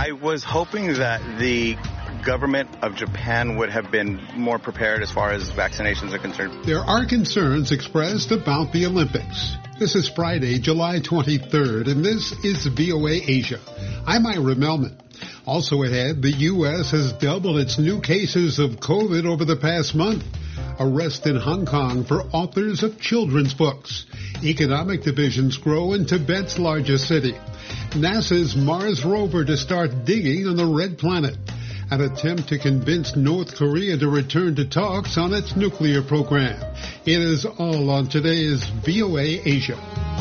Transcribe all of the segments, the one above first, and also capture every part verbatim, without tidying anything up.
I was hoping that the government of Japan would have been more prepared as far as vaccinations are concerned. There are concerns expressed about the Olympics. This is Friday, July twenty-third, and this is V O A Asia. I'm Ira Melman. Also ahead, the U S has doubled its new cases of COVID over the past month. Arrest in Hong Kong for authors of children's books. Economic divisions grow in Tibet's largest city. NASA's Mars rover to start digging on the red planet. An attempt to convince North Korea to return to talks on its nuclear program. It is all on today's V O A Asia.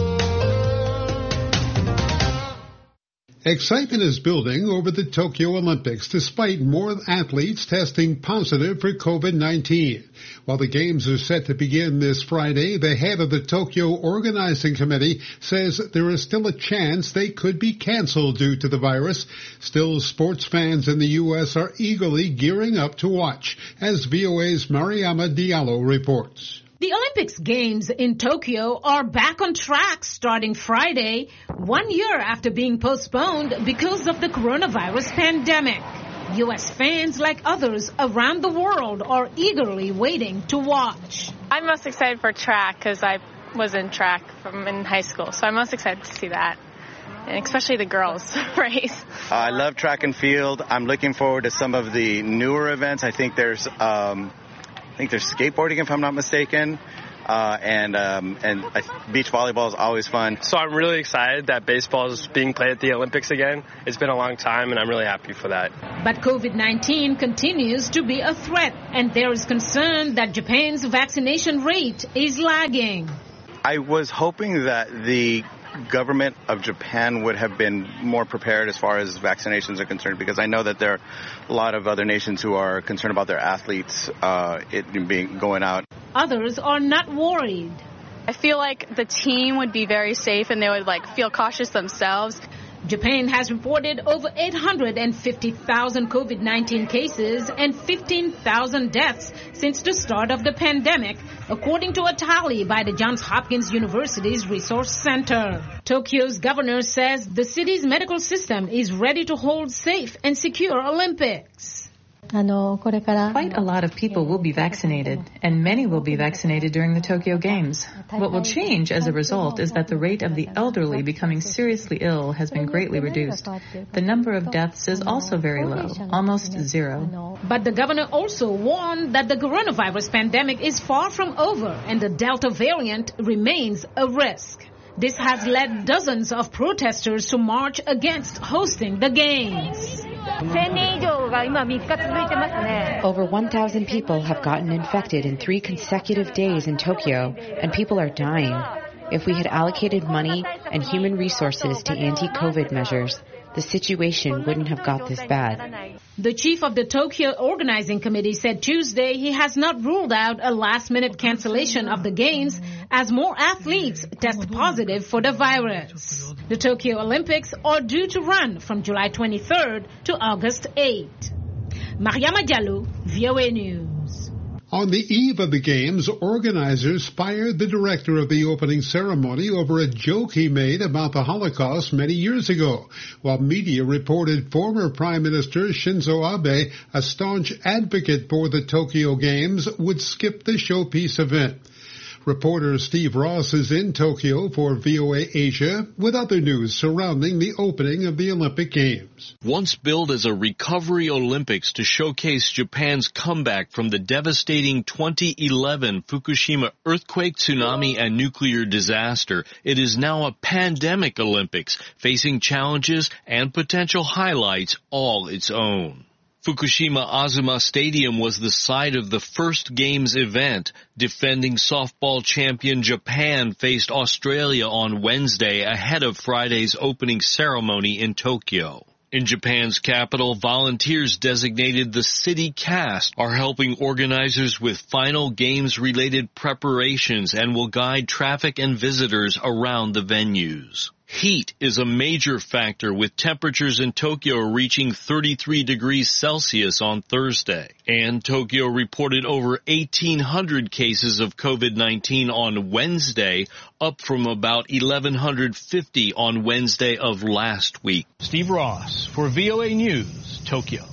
Excitement is building over the Tokyo Olympics despite more athletes testing positive for COVID nineteen. While the games are set to begin this Friday, the head of the Tokyo Organizing Committee says there is still a chance they could be canceled due to the virus. Still, sports fans in the U S are eagerly gearing up to watch, as V O A's Mariama Diallo reports. The Olympics Games in Tokyo are back on track starting Friday, one year after being postponed because of the coronavirus pandemic. U S fans, like others around the world, are eagerly waiting to watch. I'm most excited for track because I was in track from in high school, so I'm most excited to see that. And especially the girls race. I love track and field. I'm looking forward to some of the newer events. I think there's... Um I think there's skateboarding, if I'm not mistaken, uh, and um, and uh, beach volleyball is always fun. So I'm really excited that baseball is being played at the Olympics again. It's been a long time, and I'm really happy for that. But COVID nineteen continues to be a threat, and there is concern that Japan's vaccination rate is lagging. I was hoping that the government of Japan would have been more prepared as far as vaccinations are concerned, because I know that there are a lot of other nations who are concerned about their athletes uh, it being going out. Others are not worried. I feel like the team would be very safe and they would like feel cautious themselves. Japan has reported over eight hundred fifty thousand COVID nineteen cases and fifteen thousand deaths since the start of the pandemic, according to a tally by the Johns Hopkins University's Resource Center. Tokyo's governor says the city's medical system is ready to hold safe and secure Olympics. Quite a lot of people will be vaccinated, and many will be vaccinated during the Tokyo Games. What will change as a result is that the rate of the elderly becoming seriously ill has been greatly reduced. The number of deaths is also very low, almost zero. But the governor also warned that the coronavirus pandemic is far from over and the Delta variant remains a risk. This has led dozens of protesters to march against hosting the Games. Over one thousand people have gotten infected in three consecutive days in Tokyo, and people are dying. If we had allocated money and human resources to anti-COVID measures, the situation wouldn't have got this bad. The chief of the Tokyo Organizing Committee said Tuesday he has not ruled out a last-minute cancellation of the Games as more athletes test positive for the virus. The Tokyo Olympics are due to run from July twenty-third to August eighth. Mariama Diallo, V O A News. On the eve of the Games, organizers fired the director of the opening ceremony over a joke he made about the Holocaust many years ago, while media reported former Prime Minister Shinzo Abe, a staunch advocate for the Tokyo Games, would skip the showpiece event. Reporter Steve Ross is in Tokyo for V O A Asia with other news surrounding the opening of the Olympic Games. Once billed as a recovery Olympics to showcase Japan's comeback from the devastating twenty eleven Fukushima earthquake, tsunami, and nuclear disaster, it is now a pandemic Olympics, facing challenges and potential highlights all its own. Fukushima Azuma Stadium was the site of the first Games event. Defending softball champion Japan faced Australia on Wednesday ahead of Friday's opening ceremony in Tokyo. In Japan's capital, volunteers designated the City Cast are helping organizers with final Games-related preparations and will guide traffic and visitors around the venues. Heat is a major factor, with temperatures in Tokyo reaching thirty-three degrees Celsius on Thursday. And Tokyo reported over eighteen hundred cases of COVID nineteen on Wednesday, up from about eleven fifty on Wednesday of last week. Steve Ross for V O A News, Tokyo.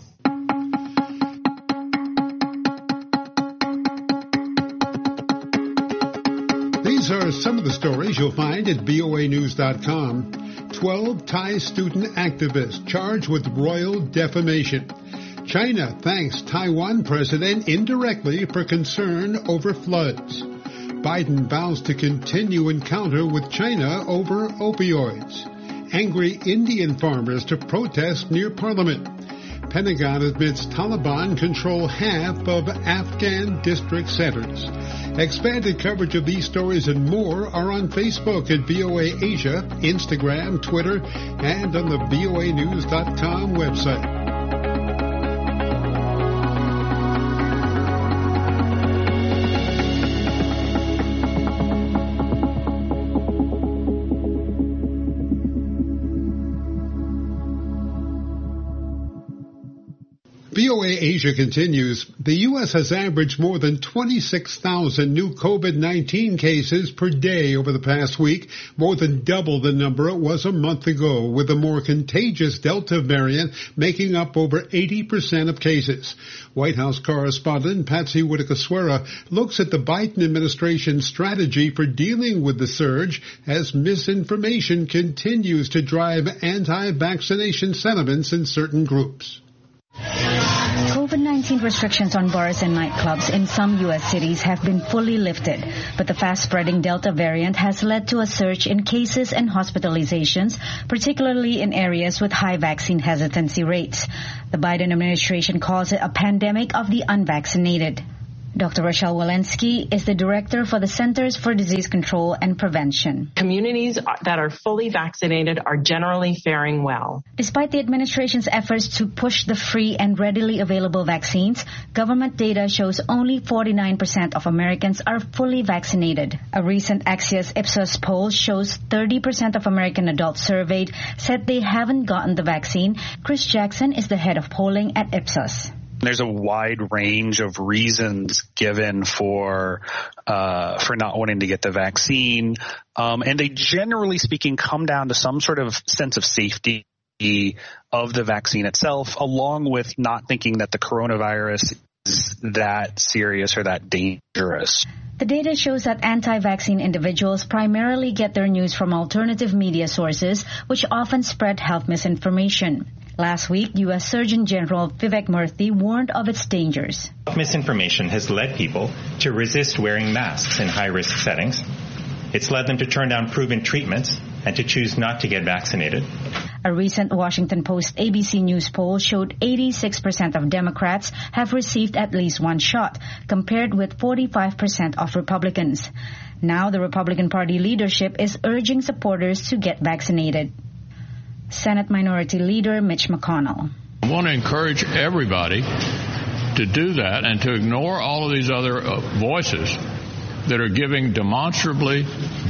These are some of the stories you'll find at V O A news dot com. twelve Thai student activists charged with royal defamation. China thanks Taiwan president indirectly for concern over floods. Biden vows to continue encounter with China over opioids. Angry Indian farmers to protest near Parliament. Pentagon admits Taliban control half of Afghan district centers. Expanded coverage of these stories and more are on Facebook at V O A Asia, Instagram, Twitter, and on the V O A news dot com website. V O A Asia continues. The U S has averaged more than twenty-six thousand new COVID nineteen cases per day over the past week, more than double the number it was a month ago, with the more contagious Delta variant making up over eighty percent of cases. White House correspondent Patsy Widakuswara looks at the Biden administration's strategy for dealing with the surge as misinformation continues to drive anti-vaccination sentiments in certain groups. COVID nineteen restrictions on bars and nightclubs in some U S cities have been fully lifted, but the fast-spreading Delta variant has led to a surge in cases and hospitalizations, particularly in areas with high vaccine hesitancy rates. The Biden administration calls it a pandemic of the unvaccinated. Doctor Rochelle Walensky is the director for the Centers for Disease Control and Prevention. Communities that are fully vaccinated are generally faring well. Despite the administration's efforts to push the free and readily available vaccines, government data shows only forty-nine percent of Americans are fully vaccinated. A recent Axios Ipsos poll shows thirty percent of American adults surveyed said they haven't gotten the vaccine. Chris Jackson is the head of polling at Ipsos. There's a wide range of reasons given for uh, for not wanting to get the vaccine, um, and they generally speaking come down to some sort of sense of safety of the vaccine itself, along with not thinking that the coronavirus is that serious or that dangerous. The data shows that anti-vaccine individuals primarily get their news from alternative media sources, which often spread health misinformation. Last week, U S Surgeon General Vivek Murthy warned of its dangers. Misinformation has led people to resist wearing masks in high-risk settings. It's led them to turn down proven treatments and to choose not to get vaccinated. A recent Washington Post A B C News poll showed eighty-six percent of Democrats have received at least one shot, compared with forty-five percent of Republicans. Now the Republican Party leadership is urging supporters to get vaccinated. Senate Minority Leader Mitch McConnell. I want to encourage everybody to do that and to ignore all of these other uh, voices that are giving demonstrably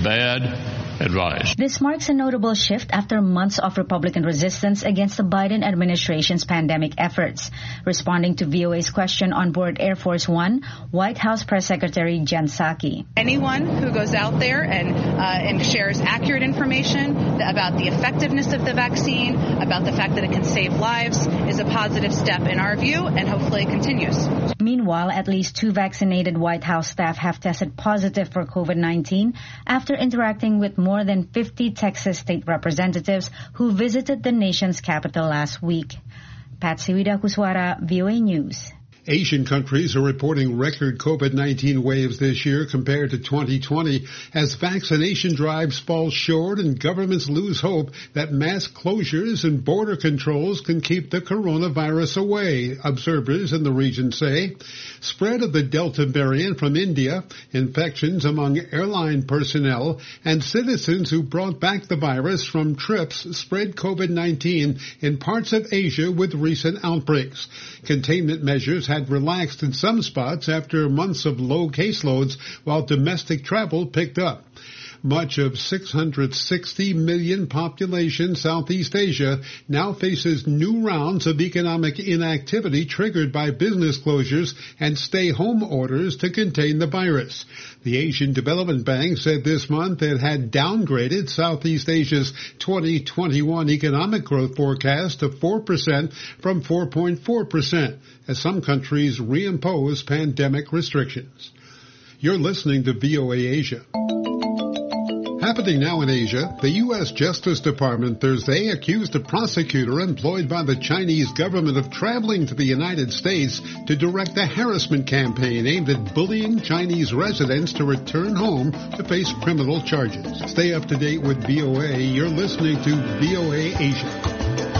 bad advice. This marks a notable shift after months of Republican resistance against the Biden administration's pandemic efforts. Responding to V O A's question on board Air Force One, White House Press Secretary Jen Psaki. Anyone who goes out there and uh, and shares accurate information about the effectiveness of the vaccine, about the fact that it can save lives, is a positive step in our view, and hopefully it continues. Meanwhile, at least two vaccinated White House staff have tested positive for COVID nineteen after interacting with more than fifty Texas state representatives who visited the nation's capital last week. Patsy Widakuswara, V O A News. Asian countries are reporting record COVID nineteen waves this year compared to twenty twenty as vaccination drives fall short and governments lose hope that mass closures and border controls can keep the coronavirus away, observers in the region say. Spread of the Delta variant from India, infections among airline personnel, and citizens who brought back the virus from trips spread COVID nineteen in parts of Asia with recent outbreaks. Containment measures had relaxed in some spots after months of low caseloads while domestic travel picked up. Much of six hundred sixty million population Southeast Asia now faces new rounds of economic inactivity triggered by business closures and stay-home orders to contain the virus. The Asian Development Bank said this month it had downgraded Southeast Asia's twenty twenty-one economic growth forecast to four percent from four point four percent as some countries reimpose pandemic restrictions. You're listening to V O A Asia. Happening now in Asia, the U S Justice Department Thursday accused a prosecutor employed by the Chinese government of traveling to the United States to direct a harassment campaign aimed at bullying Chinese residents to return home to face criminal charges. Stay up to date with V O A. You're listening to V O A Asia.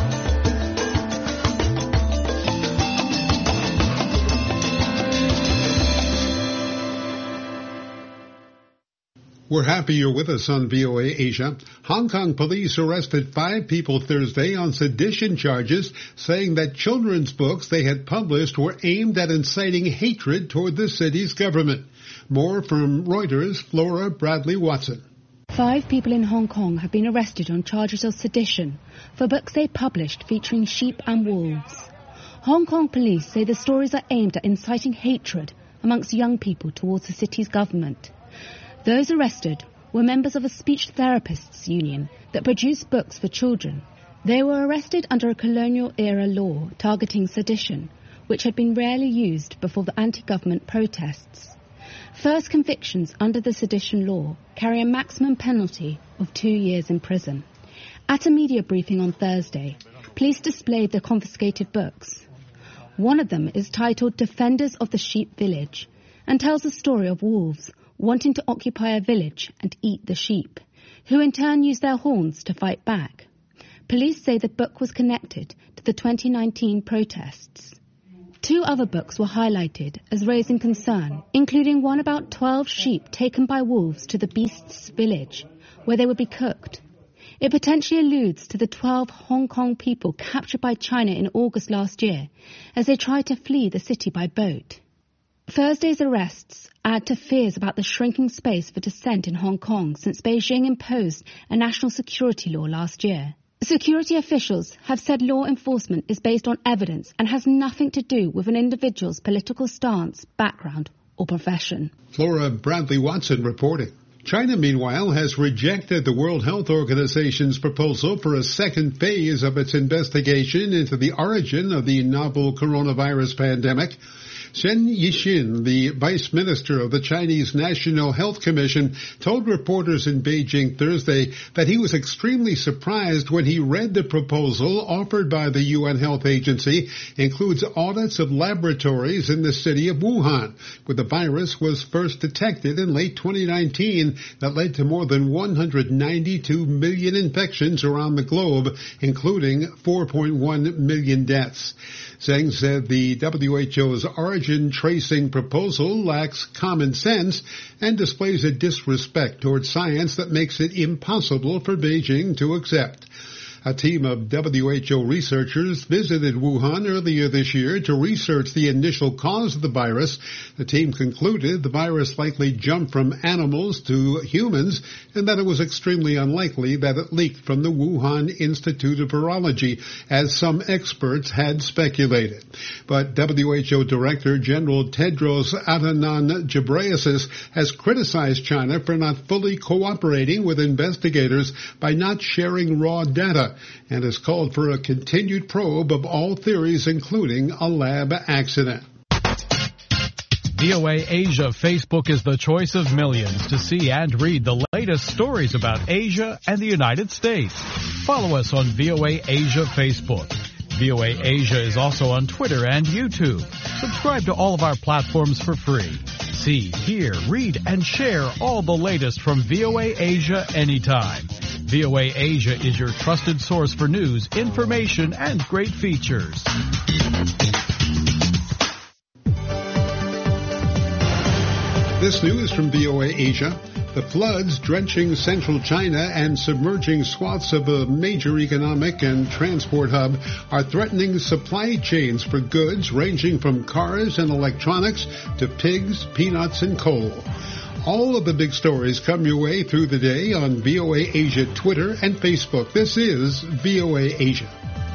We're happy you're with us on V O A Asia. Hong Kong police arrested five people Thursday on sedition charges, saying that children's books they had published were aimed at inciting hatred toward the city's government. More from Reuters' Flora Bradley Watson. Five people in Hong Kong have been arrested on charges of sedition for books they published featuring sheep and wolves. Hong Kong police say the stories are aimed at inciting hatred amongst young people towards the city's government. Those arrested were members of a speech therapists union that produced books for children. They were arrested under a colonial-era law targeting sedition, which had been rarely used before the anti-government protests. First convictions under the sedition law carry a maximum penalty of two years in prison. At a media briefing on Thursday, police displayed the confiscated books. One of them is titled Defenders of the Sheep Village and tells the story of wolves wanting to occupy a village and eat the sheep, who in turn use their horns to fight back. Police say the book was connected to the twenty nineteen protests. Two other books were highlighted as raising concern, including one about twelve sheep taken by wolves to the beasts' village, where they would be cooked. It potentially alludes to the twelve Hong Kong people captured by China in August last year as they tried to flee the city by boat. Thursday's arrests add to fears about the shrinking space for dissent in Hong Kong since Beijing imposed a national security law last year. Security officials have said law enforcement is based on evidence and has nothing to do with an individual's political stance, background, or profession. Flora Bradley Watson reporting. China, meanwhile, has rejected the World Health Organization's proposal for a second phase of its investigation into the origin of the novel coronavirus pandemic. Shen Yixin, the vice minister of the Chinese National Health Commission, told reporters in Beijing Thursday that he was extremely surprised when he read the proposal offered by the U N Health Agency includes audits of laboratories in the city of Wuhan, where the virus was first detected in late twenty nineteen that led to more than one hundred ninety-two million infections around the globe, including four point one million deaths. Zheng said the W H O's origin tracing proposal lacks common sense and displays a disrespect towards science that makes it impossible for Beijing to accept. A team of W H O researchers visited Wuhan earlier this year to research the initial cause of the virus. The team concluded the virus likely jumped from animals to humans and that it was extremely unlikely that it leaked from the Wuhan Institute of Virology, as some experts had speculated. But W H O Director General Tedros Adhanom Ghebreyesus has criticized China for not fully cooperating with investigators by not sharing raw data, and has called for a continued probe of all theories, including a lab accident. V O A Asia Facebook is the choice of millions to see and read the latest stories about Asia and the United States. Follow us on V O A Asia Facebook. V O A Asia is also on Twitter and YouTube. Subscribe to all of our platforms for free. See, hear, read, and share all the latest from V O A Asia anytime. V O A Asia is your trusted source for news, information, and great features. This news from V O A Asia. The floods drenching central China and submerging swaths of a major economic and transport hub are threatening supply chains for goods ranging from cars and electronics to pigs, peanuts, and coal. All of the big stories come your way through the day on V O A Asia Twitter and Facebook. This is V O A Asia.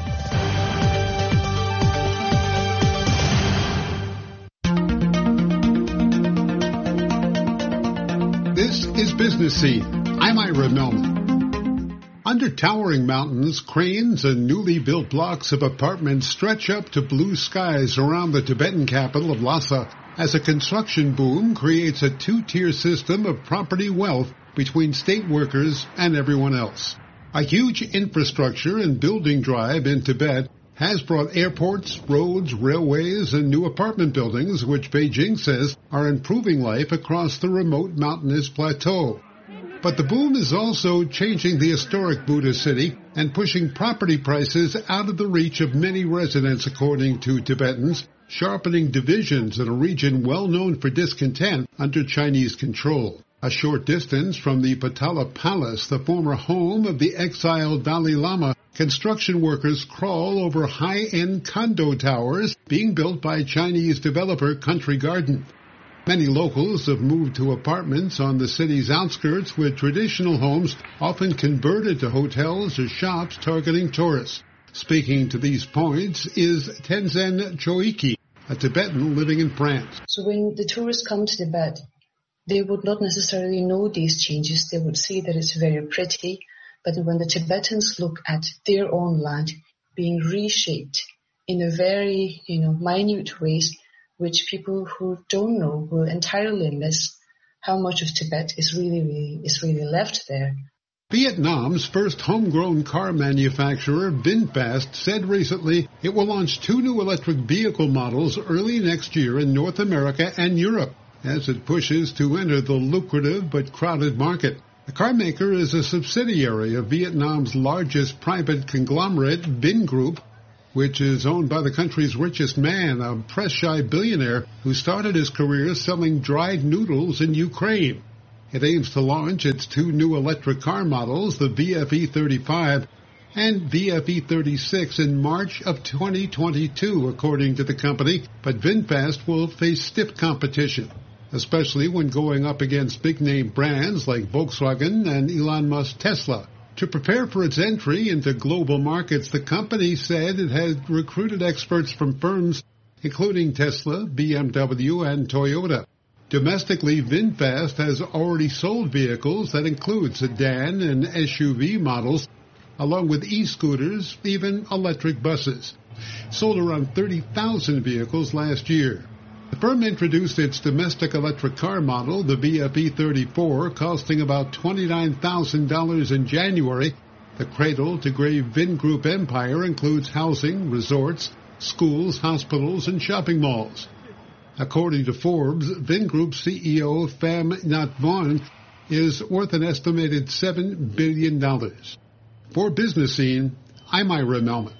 This is Business Scene. I'm Ira Melman. Under towering mountains, cranes and newly built blocks of apartments stretch up to blue skies around the Tibetan capital of Lhasa as a construction boom creates a two-tier system of property wealth between state workers and everyone else. A huge infrastructure and building drive in Tibet has brought airports, roads, railways, and new apartment buildings, which Beijing says are improving life across the remote mountainous plateau. But the boom is also changing the historic Buddha city and pushing property prices out of the reach of many residents, according to Tibetans, sharpening divisions in a region well known for discontent under Chinese control. A short distance from the Potala Palace, the former home of the exiled Dalai Lama, construction workers crawl over high-end condo towers being built by Chinese developer Country Garden. Many locals have moved to apartments on the city's outskirts, with traditional homes often converted to hotels or shops targeting tourists. Speaking to these points is Tenzin Choiki, a Tibetan living in France. So when the tourists come to Tibet, they would not necessarily know these changes. They would see that it's very pretty. But when the Tibetans look at their own land being reshaped in a very, you know, minute ways, which people who don't know will entirely miss how much of Tibet is really, really, is really left there. Vietnam's first homegrown car manufacturer, VinFast, said recently it will launch two new electric vehicle models early next year in North America and Europe as it pushes to enter the lucrative but crowded market. The car maker is a subsidiary of Vietnam's largest private conglomerate, Vingroup, which is owned by the country's richest man, a press-shy billionaire who started his career selling dried noodles in Ukraine. It aims to launch its two new electric car models, the V F E thirty-five and V F E thirty-six, in March of twenty twenty-two, according to the company, but VinFast will face stiff competition, especially when going up against big-name brands like Volkswagen and Elon Musk's Tesla. To prepare for its entry into global markets, the company said it had recruited experts from firms including Tesla, B M W, and Toyota. Domestically, VinFast has already sold vehicles that include sedan and S U V models, along with e-scooters, even electric buses. Sold around thirty thousand vehicles last year. The firm introduced its domestic electric car model, the V F E thirty-four, costing about twenty-nine thousand dollars in January. The cradle-to-grave Vingroup empire includes housing, resorts, schools, hospitals, and shopping malls. According to Forbes, Vingroup C E O Pham Nhat Vuong is worth an estimated seven billion dollars. For Business Scene, I'm Ira Melman.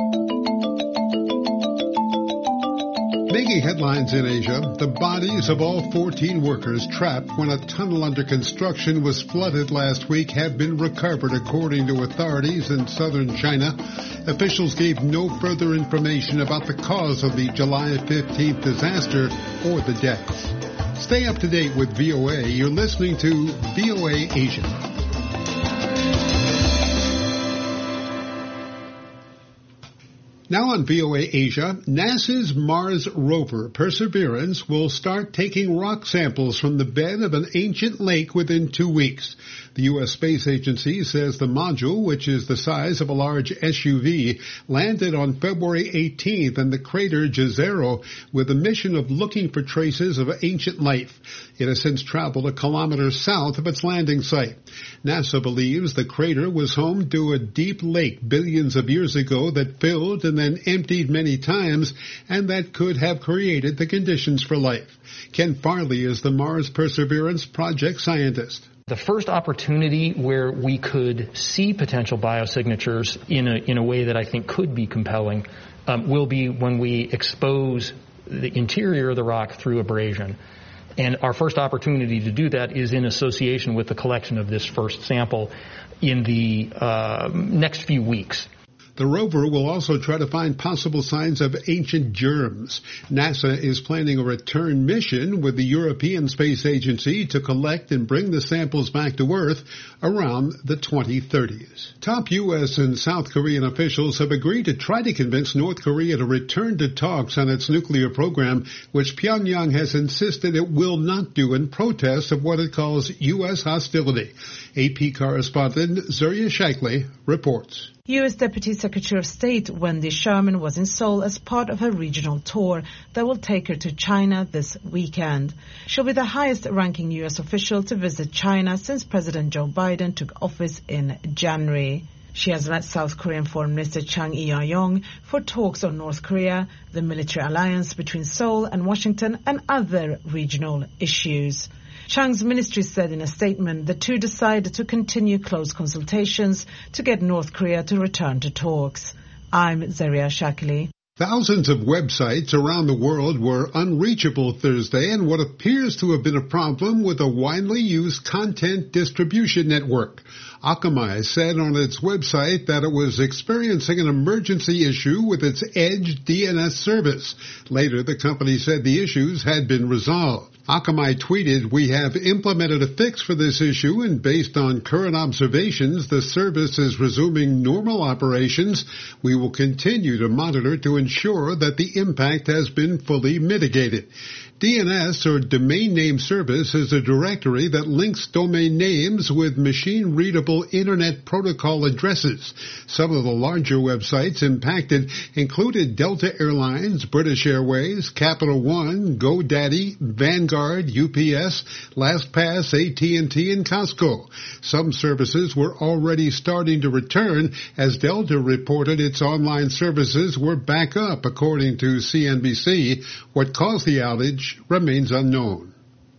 Making headlines in Asia, the bodies of all fourteen workers trapped when a tunnel under construction was flooded last week have been recovered, according to authorities in southern China. Officials gave no further information about the cause of the July fifteenth disaster or the deaths. Stay up to date with V O A. You're listening to V O A Asia. Now on V O A Asia, NASA's Mars rover Perseverance will start taking rock samples from the bed of an ancient lake within two weeks. The U S Space Agency says the module, which is the size of a large S U V, landed on February eighteenth in the crater Jezero with a mission of looking for traces of ancient life. It has since traveled a kilometer south of its landing site. NASA believes the crater was home to a deep lake billions of years ago that filled and then emptied many times, and that could have created the conditions for life. Ken Farley is the Mars Perseverance project scientist. The first opportunity where we could see potential biosignatures in a in a way that I think could be compelling um, will be when we expose the interior of the rock through abrasion. And our first opportunity to do that is in association with the collection of this first sample in the uh, next few weeks. The rover will also try to find possible signs of ancient germs. NASA is planning a return mission with the European Space Agency to collect and bring the samples back to Earth around the twenty thirties. Top U S and South Korean officials have agreed to try to convince North Korea to return to talks on its nuclear program, which Pyongyang has insisted it will not do in protest of what it calls U S hostility. A P correspondent Zuriya Shaikley reports. U S Deputy Secretary of State Wendy Sherman was in Seoul as part of her regional tour that will take her to China this weekend. She'll be the highest-ranking U S official to visit China since President Joe Biden took office in January. She has met South Korean Foreign Minister Chang Eui-yong for talks on North Korea, the military alliance between Seoul and Washington, and other regional issues. Chang's ministry said in a statement the two decided to continue close consultations to get North Korea to return to talks. I'm Zuriya Shaikley. Thousands of websites around the world were unreachable Thursday in what appears to have been a problem with a widely used content distribution network. Akamai said on its website that it was experiencing an emergency issue with its Edge D N S service. Later, the company said the issues had been resolved. Akamai tweeted, "We have implemented a fix for this issue, and based on current observations, the service is resuming normal operations. We will continue to monitor to ensure that the impact has been fully mitigated." D N S, or Domain Name Service, is a directory that links domain names with machine-readable Internet Protocol addresses. Some of the larger websites impacted included Delta Airlines, British Airways, Capital One, GoDaddy, Vanguard, U P S, LastPass, A T and T, and Costco. Some services were already starting to return as Delta reported its online services were back up, according to C N B C. What caused the outage remains unknown.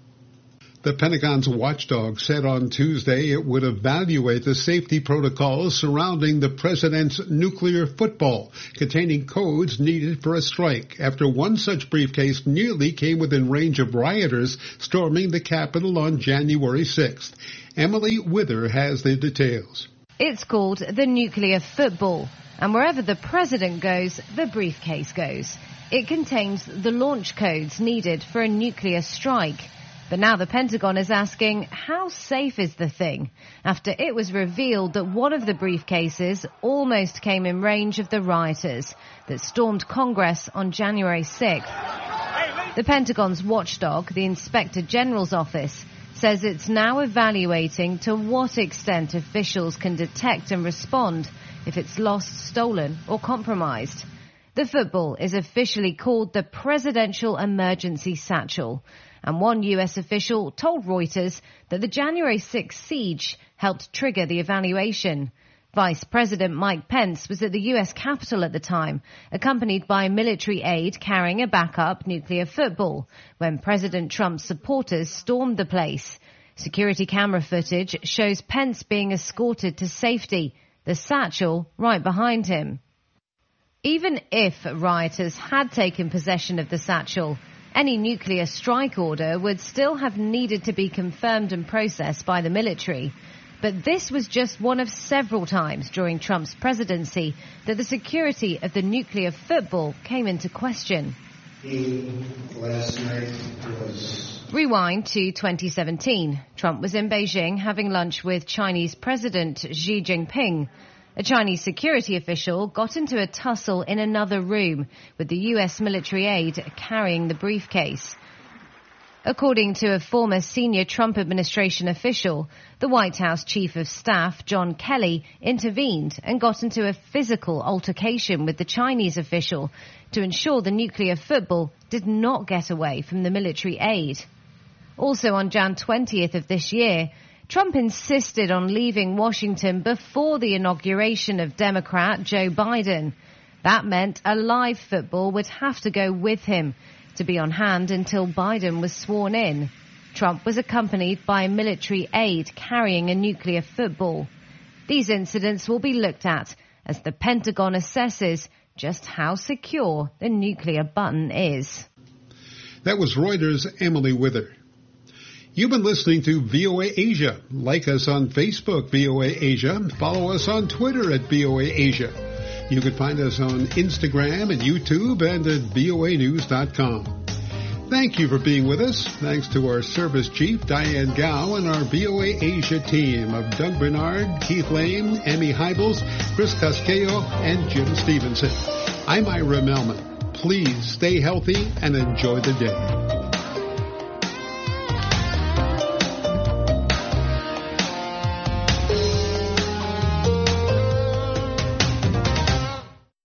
The Pentagon's watchdog said on Tuesday it would evaluate the safety protocols surrounding the president's nuclear football, containing codes needed for a strike, after one such briefcase nearly came within range of rioters storming the Capitol on January sixth. Emily Wither has the details. It's called the nuclear football, and wherever the president goes, the briefcase goes. It contains the launch codes needed for a nuclear strike. But now the Pentagon is asking, how safe is the thing? After it was revealed that one of the briefcases almost came in range of the rioters that stormed Congress on January sixth. The Pentagon's watchdog, the Inspector General's office, says it's now evaluating to what extent officials can detect and respond if it's lost, stolen, or compromised. The football is officially called the Presidential Emergency Satchel, and one U S official told Reuters that the January sixth siege helped trigger the evaluation. Vice President Mike Pence was at the U S Capitol at the time, accompanied by a military aide carrying a backup nuclear football, when President Trump's supporters stormed the place. Security camera footage shows Pence being escorted to safety, the satchel right behind him. Even if rioters had taken possession of the satchel, any nuclear strike order would still have needed to be confirmed and processed by the military. But this was just one of several times during Trump's presidency that the security of the nuclear football came into question. Last night was... Rewind to twenty seventeen. Trump was in Beijing having lunch with Chinese President Xi Jinping. A Chinese security official got into a tussle in another room with the U S military aide carrying the briefcase. According to a former senior Trump administration official, the White House Chief of Staff, John Kelly, intervened and got into a physical altercation with the Chinese official to ensure the nuclear football did not get away from the military aide. Also on January twentieth of this year, Trump insisted on leaving Washington before the inauguration of Democrat Joe Biden. That meant a live football would have to go with him to be on hand until Biden was sworn in. Trump was accompanied by a military aide carrying a nuclear football. These incidents will be looked at as the Pentagon assesses just how secure the nuclear button is. That was Reuters' Emily Wither. You've been listening to V O A Asia. Like us on Facebook, V O A Asia. Follow us on Twitter at V O A Asia. You can find us on Instagram and YouTube and at V O A news dot com. Thank you for being with us. Thanks to our service chief, Diane Gao, and our V O A Asia team of Doug Bernard, Keith Lane, Emmy Hybels, Chris Casquejo, and Jim Stevenson. I'm Ira Melman. Please stay healthy and enjoy the day.